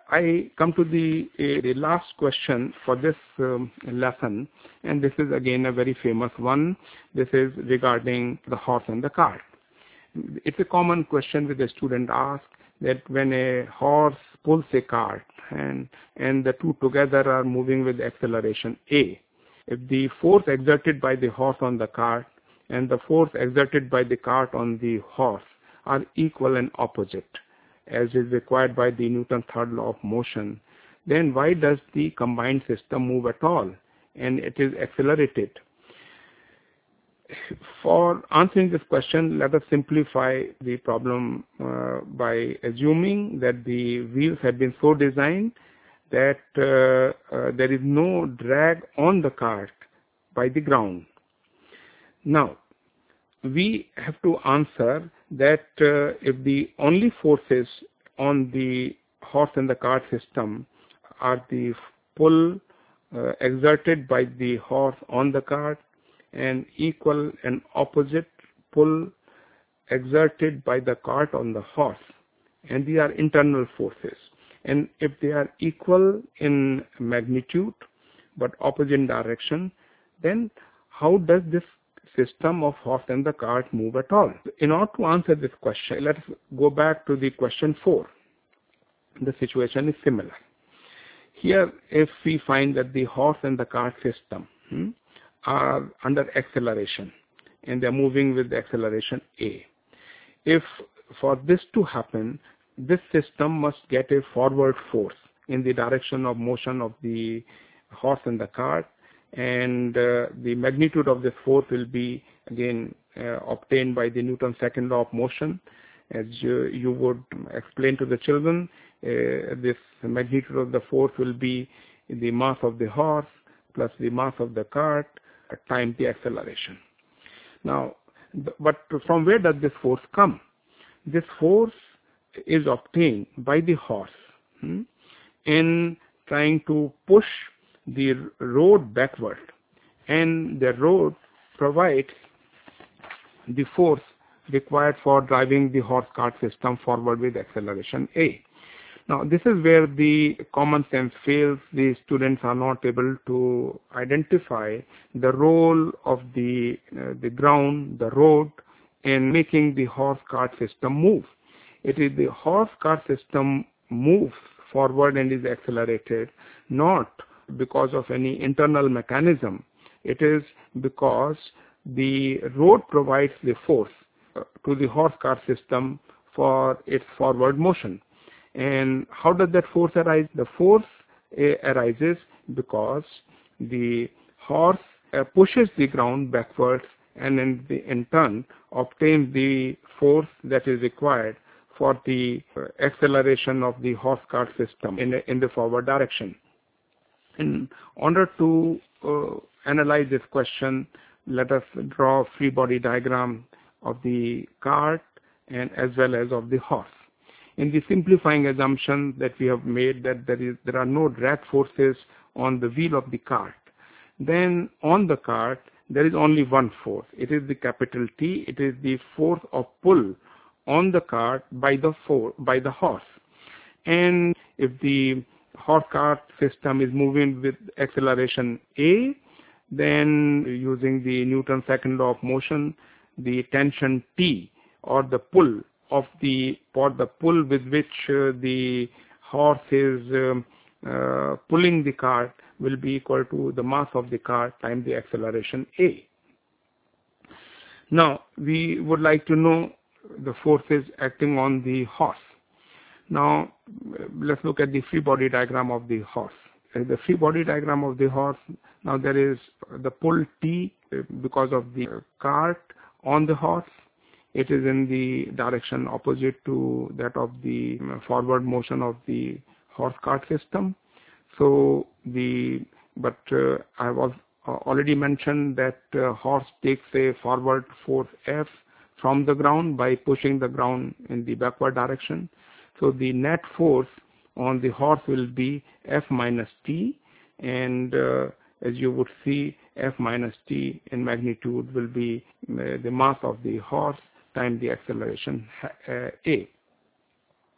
I come to the last question for this lesson, and this is again a very famous one. This is regarding the horse and the cart. It's a common question which the student asks, that when a horse pulls a cart and the two together are moving with acceleration A, if the force exerted by the horse on the cart and the force exerted by the cart on the horse are equal and opposite, as is required by the Newton's third law of motion, then why does the combined system move at all and it is accelerated? For answering this question, let us simplify the problem by assuming that the wheels have been so designed that there is no drag on the cart by the ground. Now, we have to answer that if the only forces on the horse and the cart system are the pull exerted by the horse on the cart and equal and opposite pull exerted by the cart on the horse, and these are internal forces, and if they are equal in magnitude but opposite in direction, then how does this system of horse and the cart move at all? In order to answer this question, let us go back to the question 4. The situation is similar. Here, if we find that the horse and the cart system are under acceleration and they are moving with acceleration A, if for this to happen, this system must get a forward force in the direction of motion of the horse and the cart, and the magnitude of this force will be again obtained by the Newton's second law of motion. As you would explain to the children, this magnitude of the force will be the mass of the horse plus the mass of the cart times the acceleration. Now, but from where does this force come? This force is obtained by the horse in trying to push the road backward, and the road provides the force required for driving the horse cart system forward with acceleration A. Now, this is where the common sense fails. The students are not able to identify the role of the ground, the road, in making the horse cart system move. It is the horse cart system moves forward and is accelerated, not because of any internal mechanism. It is because the road provides the force to the horse cart system for its forward motion. And how does that force arise? The force arises because the horse pushes the ground backwards and in turn obtains the force that is required for the acceleration of the horse cart system in the forward direction. In order to analyze this question, let us draw a free body diagram of the cart and as well as of the horse. In the simplifying assumption that we have made that there are no drag forces on the wheel of the cart, then on the cart there is only one force. It is the capital T. It is the force of pull on the cart by the horse. And if the horse cart system is moving with acceleration A, then using the Newton's second law of motion, the tension T, or the pull of the pull with which the horse is pulling the cart, will be equal to the mass of the cart times the acceleration A. Now, we would like to know the forces acting on the horse. Now, let's look at the free body diagram of the horse. The free body diagram of the horse, now there is the pull T because of the cart on the horse. It is in the direction opposite to that of the forward motion of the horse cart system. So I have already mentioned that horse takes a forward force F from the ground by pushing the ground in the backward direction. So the net force on the horse will be F minus T, and as you would see, F minus T in magnitude will be the mass of the horse times the acceleration A.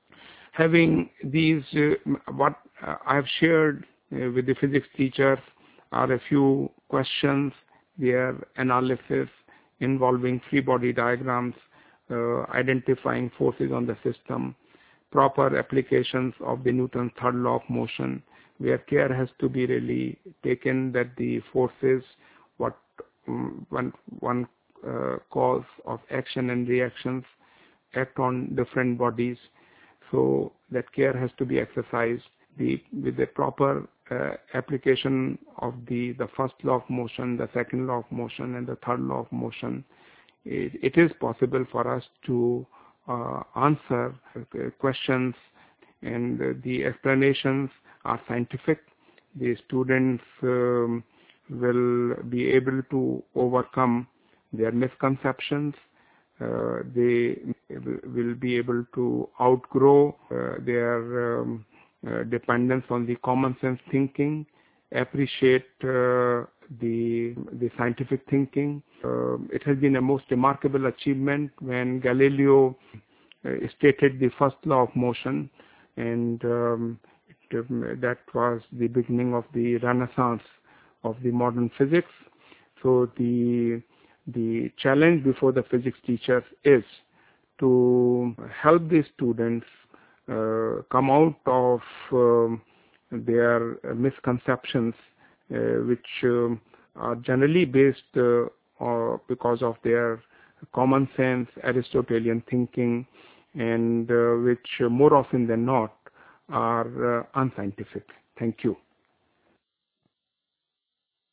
having these, what I have shared with the physics teachers are a few questions, their analysis involving free body diagrams, identifying forces on the system, proper applications of the Newton's third law of motion, where care has to be really taken that the forces, what one cause of action and reactions act on different bodies, so that care has to be exercised. With the proper application of the first law of motion, the second law of motion, and the third law of motion, it is possible for us to answer questions, and the explanations are scientific. The students will be able to overcome their misconceptions. They will be able to outgrow their dependence on the common sense thinking, appreciate the scientific thinking. It has been a most remarkable achievement when Galileo stated the first law of motion, and that was the beginning of the renaissance of the modern physics. So the challenge before the physics teachers is to help the students come out of their misconceptions, which are generally based because of their common sense Aristotelian thinking, and which more often than not are unscientific. Thank you.